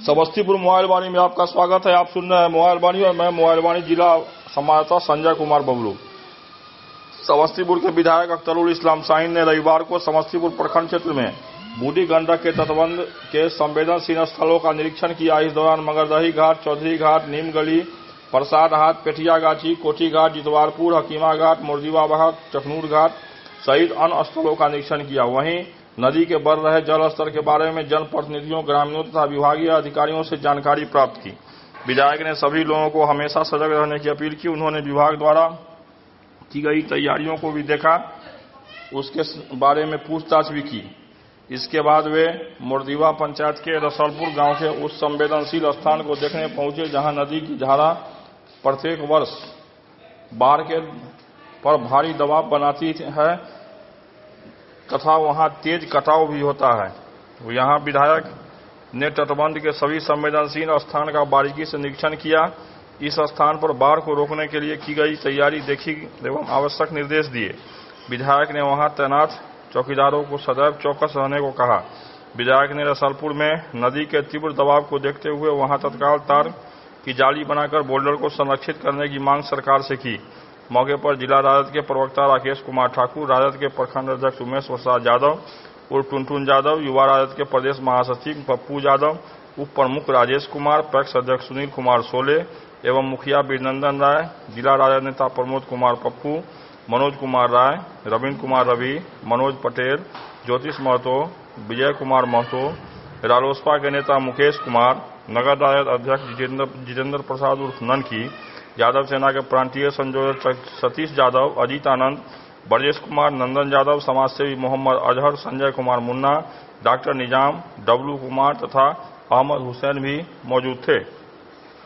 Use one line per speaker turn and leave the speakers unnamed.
Samastipur mobile वाणी में आपका स्वागत है। आप सुन रहे हैं मोबाइल वाणी और मैं मोबाइल वाणी जिला संवाददाता संजय कुमार बबलू। समस्तीपुर के विधायक अख्तरुल इस्लाम शाहीन ने रविवार को समस्तीपुर प्रखंड क्षेत्र में बूढ़ी गंडक के तटबंध के संवेदनशील स्थलों का निरीक्षण किया। इस दौरान मगरदही घाट, चौधरी घाट, नीम गली, प्रसाद हाट, पेठिया गाछी, कोठी घाट, जितवारपुर, हकीमा घाट, मुर्दीवा घाट, चखनूर घाट सहित अन्य स्थलों का निरीक्षण किया। वहीं नदी के बढ़ रहे जल स्तर के बारे में जनप्रतिनिधियों, ग्रामीणों तथा विभागीय अधिकारियों से जानकारी प्राप्त की। विधायक ने सभी लोगों को हमेशा सजग रहने की अपील की। उन्होंने विभाग द्वारा की गई तैयारियों को भी देखा, उसके बारे में पूछताछ भी की। इसके बाद वे मुर्दीवा पंचायत के रसलपुर गांव के उस संवेदनशील स्थान को देखने पहुंचे जहां नदी की धारा प्रत्येक वर्ष बाढ़ के पर भारी दबाव बनाती है तथा वहां तेज कटाव भी होता है। यहां विधायक ने तटबंध के सभी संवेदनशील स्थान का बारीकी से निरीक्षण किया। इस स्थान पर बाढ़ को रोकने के लिए की गई तैयारी देखी एवं आवश्यक निर्देश दिए। विधायक ने वहां तैनात चौकीदारों को सदैव चौकस रहने को कहा। विधायक ने रसलपुर में नदी के तीव्र दबाव को देखते हुए वहां तत्काल तार की जाली बनाकर बोल्डर को संरक्षित करने की मांग सरकार से की। मौके पर जिला राजद के प्रवक्ता राकेश कुमार ठाकुर, राजद के प्रखंड अध्यक्ष उमेश प्रसाद यादव उर्फ टुनटुन यादव, युवा राजद के प्रदेश महासचिव पप्पू यादव, उप प्रमुख राजेश कुमार, पैक्स अध्यक्ष सुनील कुमार सोले एवं मुखिया बीरनंदन राय, जिला राजद नेता प्रमोद कुमार पप्पू, मनोज कुमार राय, रविंद्र कुमार रवि, मनोज पटेल, ज्योतिष महतो, विजय कुमार महतो, रालोसपा के नेता मुकेश कुमार, नगर राजद अध्यक्ष जितेंद्र प्रसाद उर्फ ननकी, यादव सेना के प्रांतीय संयोजक सतीश यादव, अजीत आनंद, ब्रजेश कुमार, नंदन यादव, समाजसेवी मोहम्मद अजहर, संजय कुमार मुन्ना, डॉक्टर निजाम, डब्लू कुमार तथा अहमद हुसैन भी मौजूद थे।